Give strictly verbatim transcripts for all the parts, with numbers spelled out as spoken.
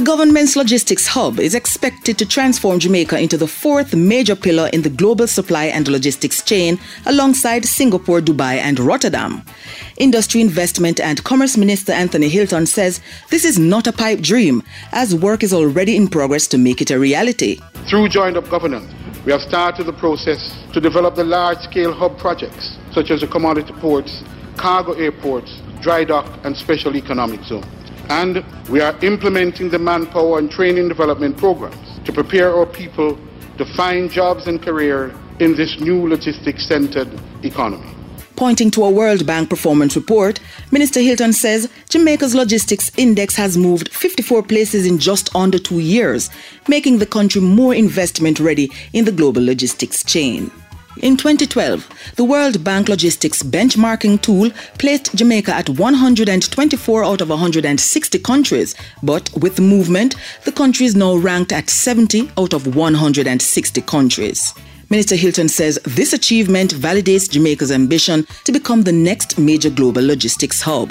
government's logistics hub is expected to transform Jamaica into the fourth major pillar in the global supply and logistics chain alongside Singapore, Dubai and Rotterdam. Industry, Investment and Commerce Minister Anthony Hilton says this is not a pipe dream, as work is already in progress to make it a reality. Through joined-up governance, we have started the process to develop the large-scale hub projects, such as the commodity ports, cargo airports, dry dock and special economic zone. And we are implementing the manpower and training development programs to prepare our people to find jobs and career in this new logistics-centered economy. Pointing to a World Bank performance report, Minister Hilton says Jamaica's logistics index has moved fifty-four places in just under two years, making the country more investment ready in the global logistics chain. In twenty twelve, the World Bank Logistics Benchmarking Tool placed Jamaica at one hundred twenty-four out of one hundred sixty countries, but with the movement, the country is now ranked at seventy out of one hundred sixty countries. Minister Hilton says this achievement validates Jamaica's ambition to become the next major global logistics hub.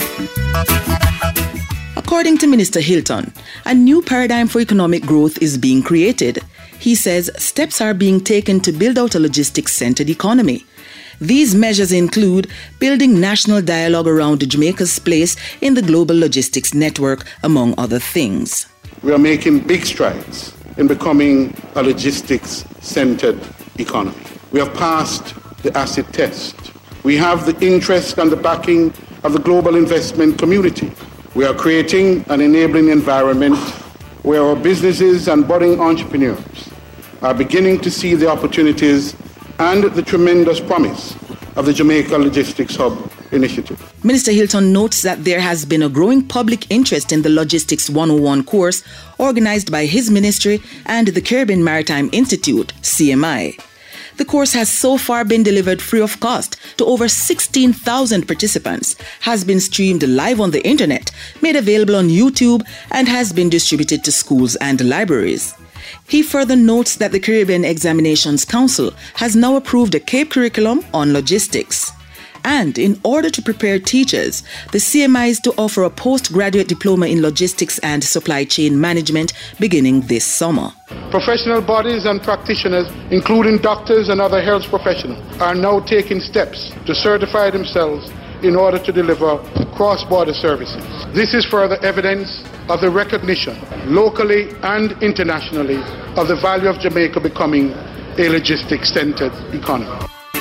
According to Minister Hilton, a new paradigm for economic growth is being created. He says steps are being taken to build out a logistics-centered economy. These measures include building national dialogue around Jamaica's place in the global logistics network, among other things. We are making big strides in becoming a logistics-centered economy. We have passed the acid test. We have the interest and the backing of the global investment community. We are creating an enabling environment where our businesses and budding entrepreneurs are beginning to see the opportunities and the tremendous promise of the Jamaica Logistics Hub initiative. Minister Hilton notes that there has been a growing public interest in the Logistics one oh one course organized by his ministry and the Caribbean Maritime Institute, C M I. The course has so far been delivered free of cost to over sixteen thousand participants, has been streamed live on the internet, made available on YouTube, and has been distributed to schools and libraries. He further notes that the Caribbean Examinations Council has now approved a CAPE curriculum on logistics. And in order to prepare teachers, the C M I is to offer a postgraduate diploma in logistics and supply chain management beginning this summer. Professional bodies and practitioners, including doctors and other health professionals, are now taking steps to certify themselves in order to deliver cross-border services. This is further evidence of the recognition, locally and internationally, of the value of Jamaica becoming a logistics-centered economy.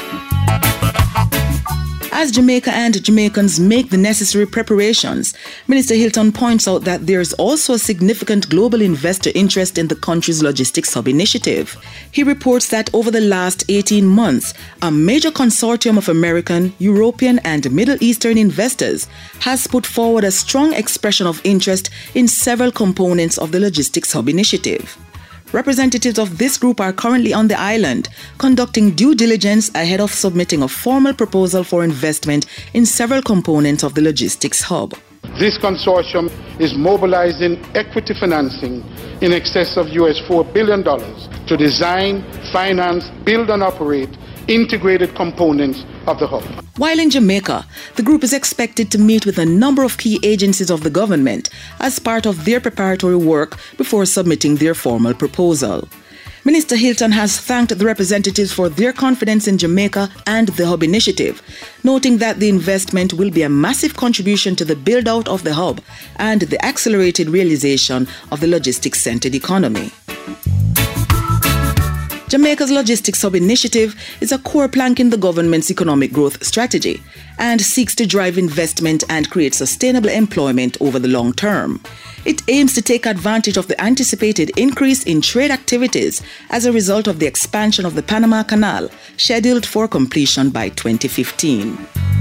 As Jamaica and Jamaicans make the necessary preparations, Minister Hilton points out that there is also a significant global investor interest in the country's logistics hub initiative. He reports that over the last eighteen months, a major consortium of American, European and Middle Eastern investors has put forward a strong expression of interest in several components of the logistics hub initiative. Representatives of this group are currently on the island, conducting due diligence ahead of submitting a formal proposal for investment in several components of the logistics hub. This consortium is mobilizing equity financing in excess of U S four billion dollars to design, finance, build and operate integrated components of the hub. While in Jamaica, the group is expected to meet with a number of key agencies of the government as part of their preparatory work before submitting their formal proposal. Minister Hilton has thanked the representatives for their confidence in Jamaica and the hub initiative, noting that the investment will be a massive contribution to the build-out of the hub and the accelerated realization of the logistics-centered economy. Jamaica's Logistics Hub initiative is a core plank in the government's economic growth strategy and seeks to drive investment and create sustainable employment over the long term. It aims to take advantage of the anticipated increase in trade activities as a result of the expansion of the Panama Canal, scheduled for completion by twenty fifteen.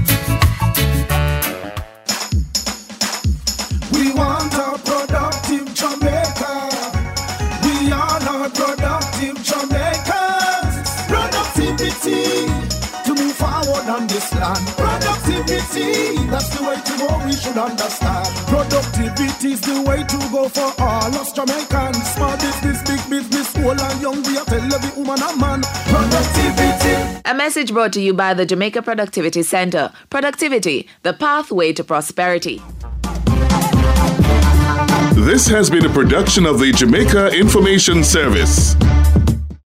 We want a productive Jamaica. We are not productive Jamaicans. Productivity to move forward on this land. Productivity, that's the way to go, we should understand. Productivity is the way to go for all us Jamaicans. Small business, big business, old and young, we are tell every woman and man. Productivity. A message brought to you by the Jamaica Productivity Center. Productivity, the pathway to prosperity. This has been a production of the Jamaica Information Service.